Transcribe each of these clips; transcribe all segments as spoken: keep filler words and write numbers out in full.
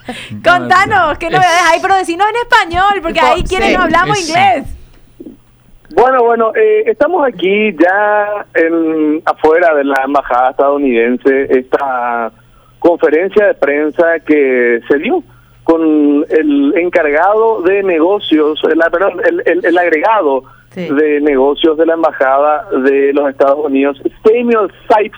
Contanos, ¿qué novedades hay? Pero decinos en español, porque ahí quienes Sí, no hablamos es- inglés. Bueno, bueno, eh, estamos aquí ya en, afuera de la embajada estadounidense, esta conferencia de prensa que se dio con el encargado de negocios, el, perdón, el, el, el agregado Sí. de negocios de la embajada de los Estados Unidos, Samuel Sipes,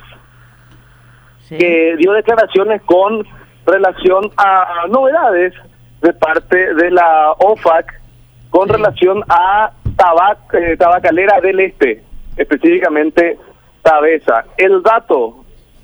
Sí. que dio declaraciones con relación a novedades de parte de la O F A C con Sí. relación a tabac, eh, tabacalera del Este, específicamente Tabesa. El dato,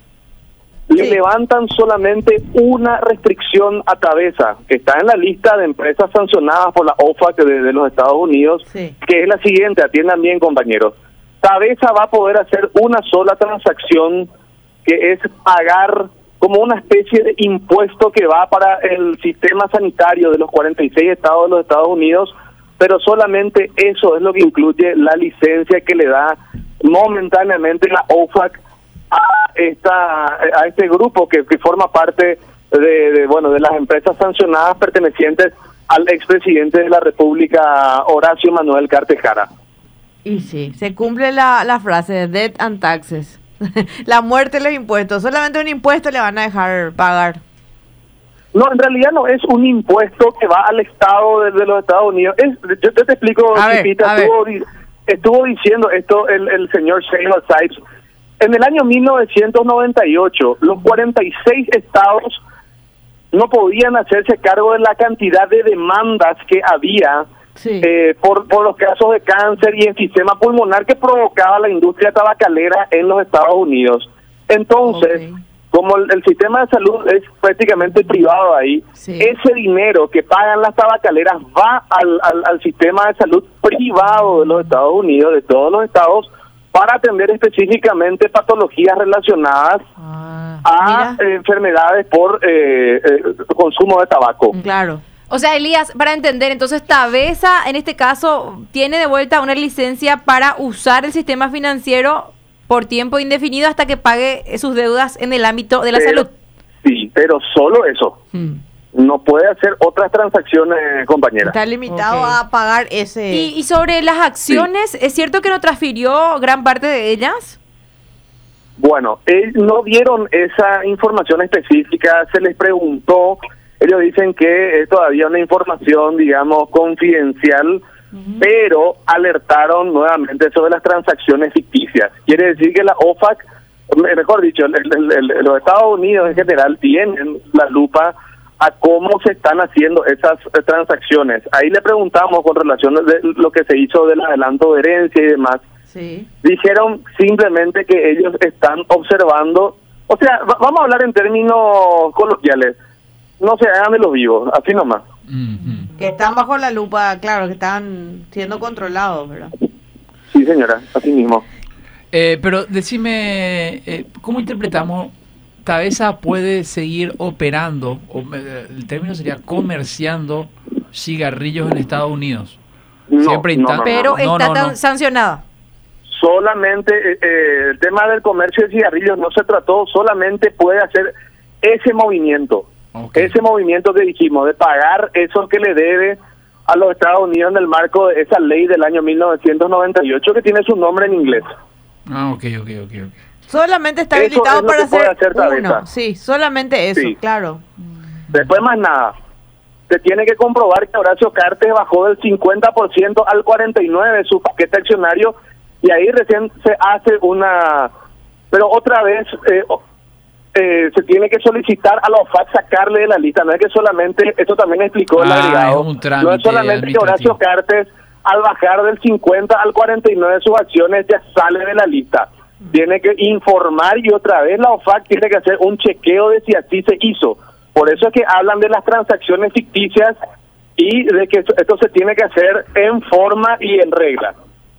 le Sí. levantan solamente una restricción a Tabesa, que está en la lista de empresas sancionadas por la O F A C de, de los Estados Unidos, Sí. que es la siguiente, atiendan bien compañeros. Tabesa va a poder hacer una sola transacción, que es pagar como una especie de impuesto que va para el sistema sanitario de los cuarenta y seis estados de los Estados Unidos, pero solamente eso es lo que incluye la licencia que le da momentáneamente la O F A C a esta a este grupo que, que forma parte de, de bueno de las empresas sancionadas pertenecientes al expresidente de la República, Horacio Manuel Cartejara. Y sí, se cumple la, la frase de death and taxes. La muerte de los impuestos. Solamente un impuesto le van a dejar pagar. No, en realidad no es un impuesto que va al Estado de, de los Estados Unidos. Es, yo, yo te explico, A ver, Chipita, a ver. estuvo, di- estuvo diciendo esto el, el señor Samuel Sipes. En el año mil novecientos noventa y ocho, los cuarenta y seis estados no podían hacerse cargo de la cantidad de demandas que había Sí. eh, por, por los casos de cáncer y enfisema pulmonar que provocaba la industria tabacalera en los Estados Unidos. Entonces, Ok. como el, el sistema de salud es prácticamente privado ahí, Sí. ese dinero que pagan las tabacaleras va al, al, al sistema de salud privado de los Estados Unidos, de todos los estados, para atender específicamente patologías relacionadas Ah, a mira. eh, enfermedades por eh, eh, consumo de tabaco. Claro. O sea, Elías, para entender, entonces Tabesa, en este caso, tiene de vuelta una licencia para usar el sistema financiero por tiempo indefinido hasta que pague sus deudas en el ámbito de la Pero- salud. Sí, pero solo eso. Mm. No puede hacer otras transacciones, compañera. Está limitado Ok. a pagar ese... Y, y sobre las acciones, ¿es cierto que no transfirió gran parte de ellas? Bueno, ellos no dieron esa información específica, se les preguntó, ellos dicen que es todavía una información, digamos, confidencial, pero alertaron nuevamente sobre las transacciones ficticias. Quiere decir que la O F A C, mejor dicho, el- el- el- los Estados Unidos en general tienen la lupa a cómo se están haciendo esas eh, transacciones. Ahí le preguntamos con relación a lo que se hizo del adelanto de herencia y demás. Sí. Dijeron simplemente que ellos están observando, o sea, va- vamos a hablar en términos coloquiales, no se hagan de los vivos, así nomás. Que están bajo la lupa, claro, que están siendo controlados, ¿verdad? Sí, señora, así mismo. Eh, pero decime, eh, ¿cómo interpretamos? ¿Tabesa puede seguir operando, o eh, el término sería comerciando cigarrillos en Estados Unidos? No, Siempre no, intan- no, Pero no. no, está no, tan no. sancionada. Solamente eh, eh, el tema del comercio de cigarrillos no se trató, solamente puede hacer ese movimiento, Ok. ese movimiento que dijimos, de pagar eso que le debe a los Estados Unidos en el marco de esa ley del año mil novecientos noventa y ocho que tiene su nombre en inglés. Ah, ok, ok, ok, ok. Solamente está Eso habilitado es lo para que puede hacer hacer Tabesa. uno. Sí, solamente eso, Sí. claro. Después más nada. Se tiene que comprobar que Horacio Cartes bajó del cincuenta por ciento al cuarenta y nueve por ciento de su paquete accionario y ahí recién se hace una... Pero otra vez eh, o- eh, se tiene que solicitar a la O F A C sacarle de la lista. No es que solamente, eso también explicó el Ah, agregado, es un no trámite es solamente que administrativo. Horacio Cartes al bajar del cincuenta al cuarenta y nueve de sus acciones ya sale de la lista. Tiene que informar y otra vez la O F A C tiene que hacer un chequeo de si así se hizo. Por eso es que hablan de las transacciones ficticias y de que esto, esto se tiene que hacer en forma y en regla.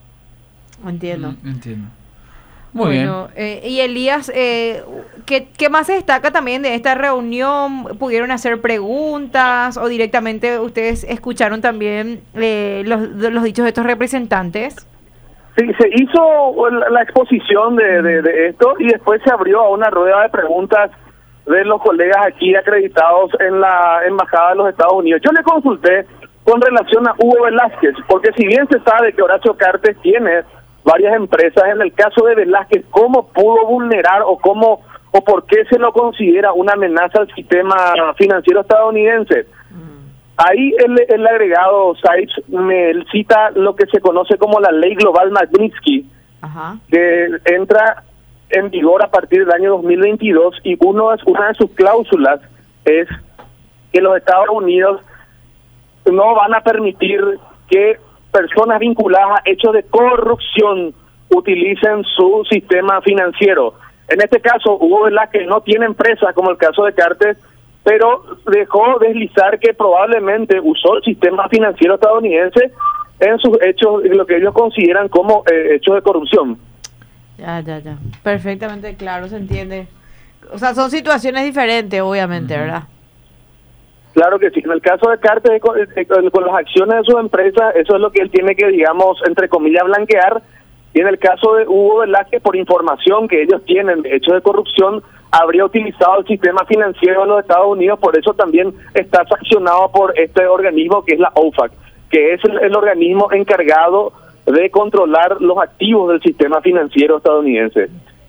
Entiendo. Mm, entiendo. Muy Bueno, eh, y Elías, eh, ¿qué, ¿qué más se destaca también de esta reunión? ¿Pudieron hacer preguntas o directamente ustedes escucharon también eh, los, los dichos de estos representantes? Sí, se hizo la, la exposición de, de, de esto y después se abrió a una rueda de preguntas de los colegas aquí acreditados en la Embajada de los Estados Unidos. Yo le consulté con relación a Hugo Velázquez, porque si bien se sabe que Horacio Cartes tiene varias empresas, en el caso de Velázquez, ¿cómo pudo vulnerar o cómo o por qué se lo considera una amenaza al sistema financiero estadounidense? Ahí el, el agregado Saiz me cita lo que se conoce como la ley global Magnitsky, Ajá. que entra en vigor a partir del año dos mil veintidós, y uno es, una de sus cláusulas es que los Estados Unidos no van a permitir que personas vinculadas a hechos de corrupción utilicen su sistema financiero. En este caso, Hugo Velázquez no tiene empresa, como el caso de Cartes, pero dejó deslizar que probablemente usó el sistema financiero estadounidense en sus hechos, en lo que ellos consideran como eh, hechos de corrupción. Ya, ya, ya. Perfectamente claro, se entiende. O sea, son situaciones diferentes, obviamente, uh-huh. ¿verdad? Claro que sí. En el caso de Cartes, con, con, con las acciones de su empresa, eso es lo que él tiene que, digamos, entre comillas, blanquear. Y en el caso de Hugo Velázquez, por información que ellos tienen de hechos de corrupción, habría utilizado el sistema financiero de los Estados Unidos, por eso también está sancionado por este organismo que es la O F A C, que es el, el organismo encargado de controlar los activos del sistema financiero estadounidense.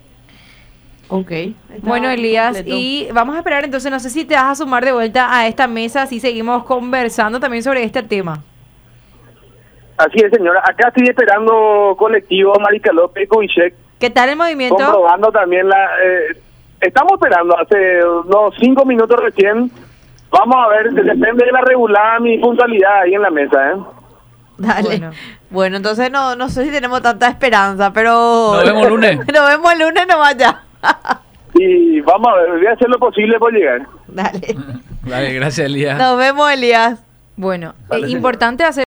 Ok. Bueno, Elías, completo. Y vamos a esperar entonces, no sé si te vas a sumar de vuelta a esta mesa, así seguimos conversando también sobre este tema. Así es, señora. Acá estoy esperando colectivo Marica López y Kubitschek. ¿Qué tal el movimiento? Comprobando también la... Eh, estamos esperando hace unos cinco minutos recién. Vamos a ver, depende de la regulada mi puntualidad ahí en la mesa, ¿eh? Dale. Bueno, bueno entonces no no sé si tenemos tanta esperanza, pero... Nos vemos el lunes. Nos vemos el lunes, no vaya. Y vamos a ver, voy a hacer lo posible por llegar. Dale. Dale, gracias, Elías. Nos vemos, Elías. bueno, Vale, eh, importante hacer